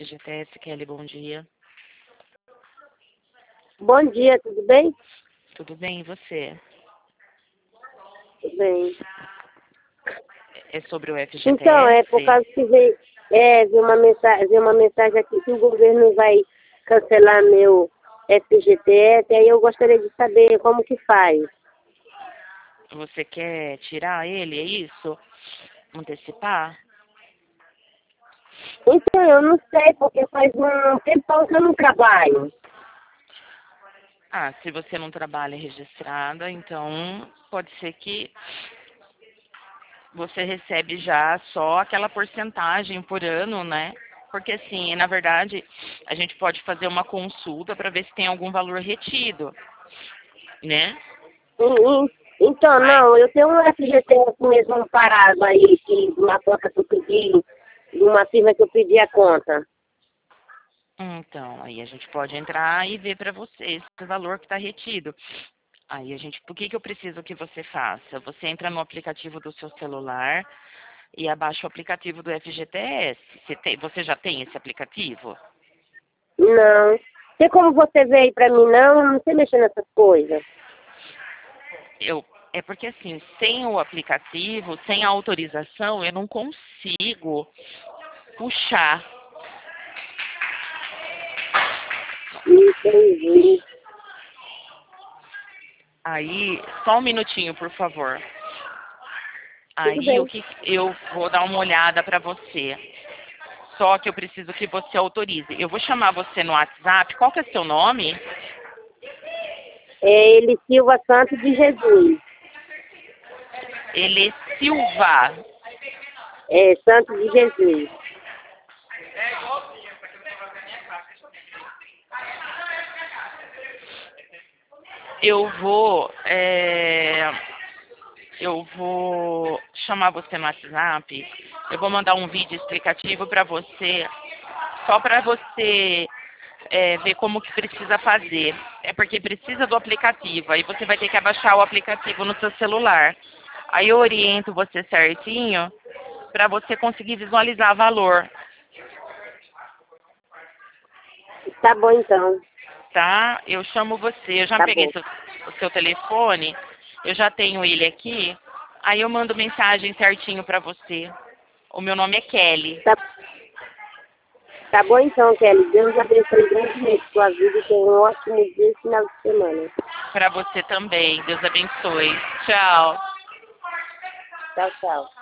FGTS. Kelly, bom dia. Bom dia, tudo bem? Tudo bem, e você? Tudo bem. É sobre o FGTS? Então, é por causa que veio uma mensagem aqui que o governo vai cancelar meu FGTS, aí eu gostaria de saber como que faz. Você quer tirar ele, é isso? Antecipar? Então, eu não sei, porque faz um tempão que eu não trabalho. Ah, se você não trabalha registrada, então pode ser que você recebe já só aquela porcentagem por ano, né? Porque assim, na verdade, a gente pode fazer uma consulta para ver se tem algum valor retido, né? Então, Mas, não, eu tenho um FGTS mesmo parado aí, que uma conta que eu pedi, de uma firma que eu pedi a conta. então, aí a gente pode entrar e ver para você esse valor que está retido. Aí a gente, por que eu preciso que você faça? Você entra no aplicativo do seu celular e abaixa o aplicativo do FGTS. Você já tem esse aplicativo? Não. Tem como você ver aí pra mim, não? Eu não sei mexer nessas coisas. É porque assim, sem o aplicativo, sem a autorização, eu não consigo puxar. Entendi. Aí, só um minutinho, por favor. Tudo Aí, o bem. que eu vou dar uma olhada para você. Só que eu preciso que você autorize. Eu vou chamar você no WhatsApp. Qual que é seu nome? É ele Silva Santos de Jesus. Ele é Silva. É Santos de Jesus. Eu vou, eu vou chamar você no WhatsApp. Eu vou mandar um vídeo explicativo para você, só para você ver como que precisa fazer. É porque precisa do aplicativo. Aí você vai ter que abaixar o aplicativo no seu celular. Aí eu oriento você certinho para você conseguir visualizar valor, Tá bom, então. tá? Eu chamo você. Eu já Tá peguei bom. o seu telefone. Eu já tenho ele aqui. Aí eu mando mensagem certinho para você. O meu nome é Kelly. Tá bom, então, Kelly. Deus abençoe grandemente sua vida e tenha um ótimo dia e final de semana. Para você também. Deus abençoe. Tchau. Tchau, tchau.